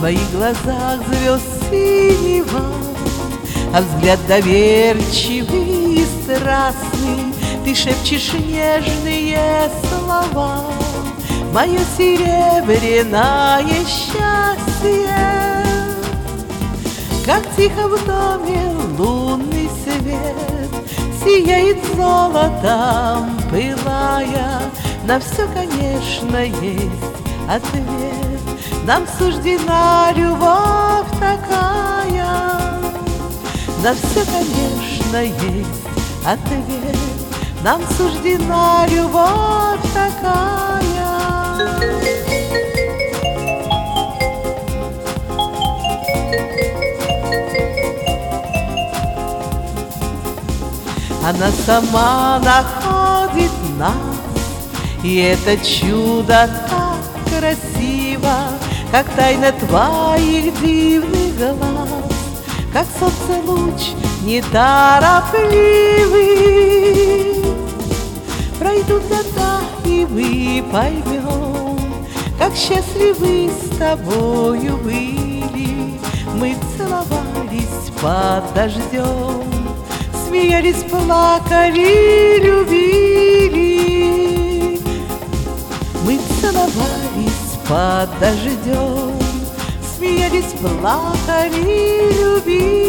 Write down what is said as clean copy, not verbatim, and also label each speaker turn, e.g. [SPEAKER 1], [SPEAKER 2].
[SPEAKER 1] твоих глазах звезд синева, а взгляд доверчивый и страстный, ты шепчешь нежные слова. Мое серебряное счастье, как тихо в доме лунный свет сияет золотом, пылая. На все, конечно, есть ответ. Нам суждена любовь такая. На все, конечно, есть ответ. Нам суждена любовь такая. Она сама находит нас, и это чудо так красиво, как тайна твоих дивных глаз, как солнце луч неторопливый. Пройдут года, и мы поймем, как счастливы с тобою были. Мы целовались под дождем, смеялись, плакали, любили. Мы целовались под дождем, смеялись, плакали, любили.